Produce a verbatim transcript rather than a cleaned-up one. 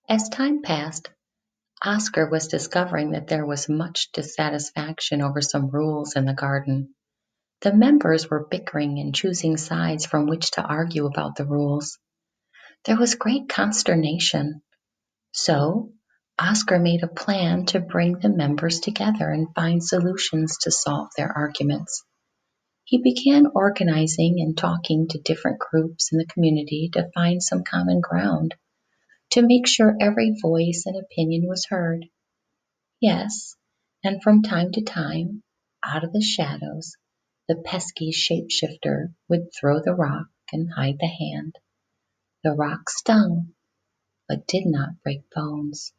As time passed, Oscar was discovering that there was much dissatisfaction over some rules in the garden. The members were bickering and choosing sides from which to argue about the rules. There was great consternation. So, Oscar made a plan to bring the members together and find solutions to solve their arguments. He began organizing and talking to different groups in the community to find some common ground, to make sure every voice and opinion was heard. Yes, and from time to time, out of the shadows, the pesky shapeshifter would throw the rock and hide the hand. The rock stung, but did not break bones.